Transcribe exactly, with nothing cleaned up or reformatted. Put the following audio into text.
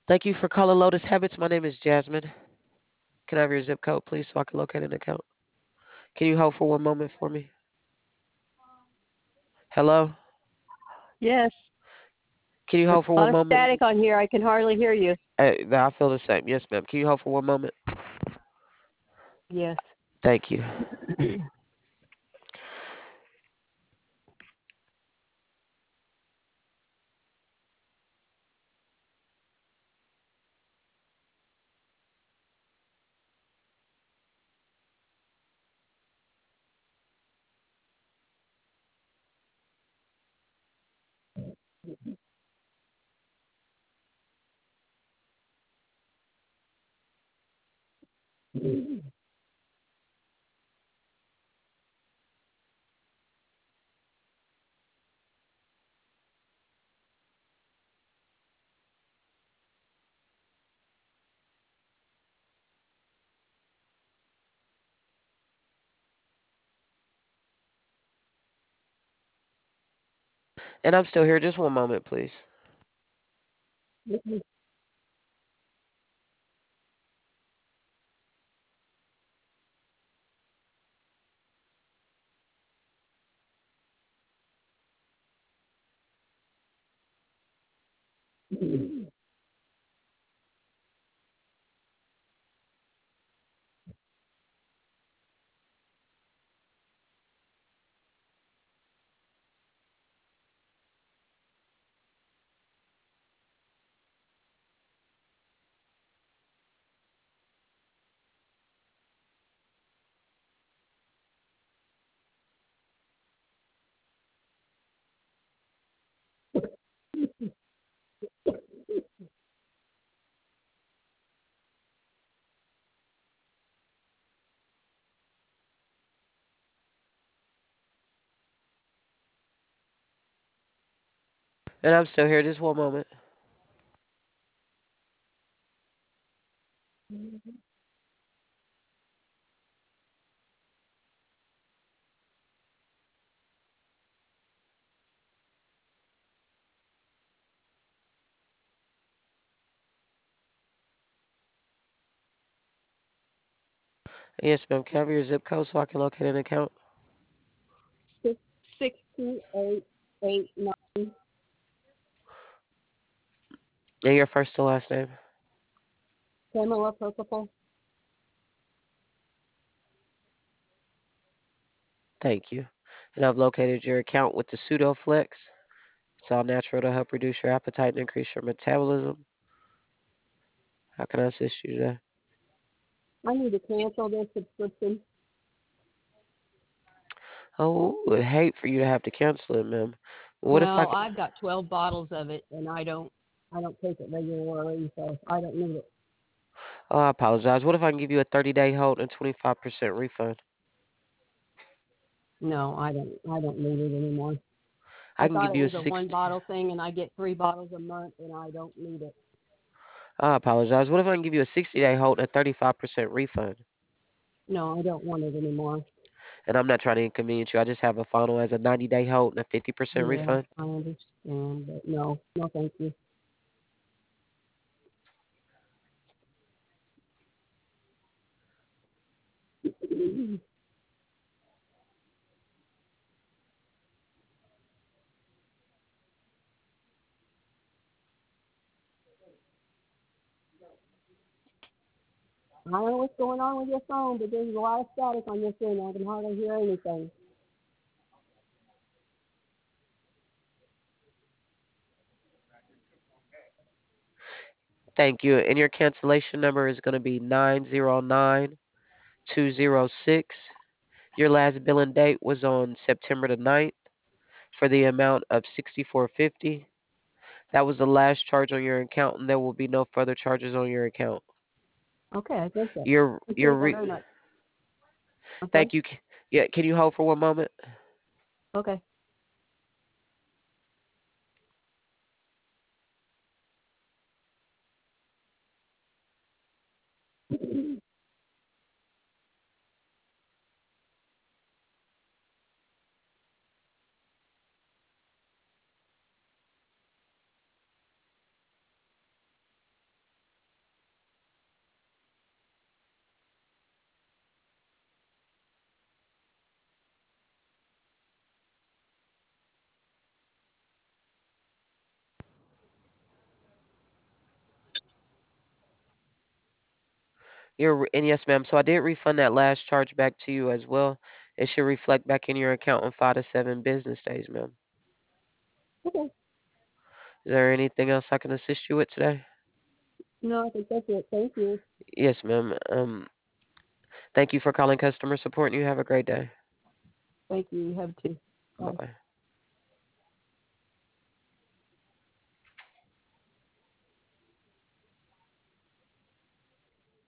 Thank you for calling Lotus Habits. My name is Jasmine. Can I have your zip code, please, so I can locate an account? Can you hold for one moment for me? Hello? Yes, Can you there's hold for a lot one of moment? static on here. I can hardly hear you. Hey, I feel the same. Yes, ma'am. Can you hold for one moment? Yes. Thank you. And I'm still here. Just one moment, please. And I'm still here. Just one moment. Yes, ma'am. Can I have your zip code so I can locate an account? Six six two eight eight nine. And your first and last name? Pamela Purple. Thank you. And I've located your account with the Pseudoflex. It's all natural to help reduce your appetite and increase your metabolism. How can I assist you today? I need to cancel this subscription. Oh, I would hate for you to have to cancel it, ma'am. What if I Well, could? I've got twelve bottles of it, and I don't I don't take it regularly, so I don't need it. Oh, I apologize. What if I can give you a thirty day hold and twenty-five percent refund? No, I don't I don't need it anymore. I I can thought give it you a was a one sixty. bottle thing, and I get three bottles a month, and I don't need it. I apologize. What if I can give you a sixty day hold and a thirty-five percent refund? No, I don't want it anymore. And I'm not trying to inconvenience you. I just have a final as a ninety day hold and a fifty percent Yeah, refund. I understand, but no, no, thank you. I don't know what's going on with your phone, but there's a lot of static on this end. I can hardly hear anything. Thank you. And your cancellation number is going to be nine zero nine two zero six. Your last billing date was on September the ninth for the amount of sixty-four fifty. That was the last charge on your account, and there will be no further charges on your account. Okay, I think so. Your your Thank you very re- much. I'm sorry? Thank you. C- Yeah, can you hold for one moment? Okay. You're and yes, ma'am. So I did refund that last charge back to you as well. It should reflect back in your account in five to seven business days, ma'am. Okay. Is there anything else I can assist you with today? No, I think that's it. Thank you. Yes, ma'am. Um, thank you for calling customer support, and you have a great day. Thank you. You have two. Bye Bye. bye.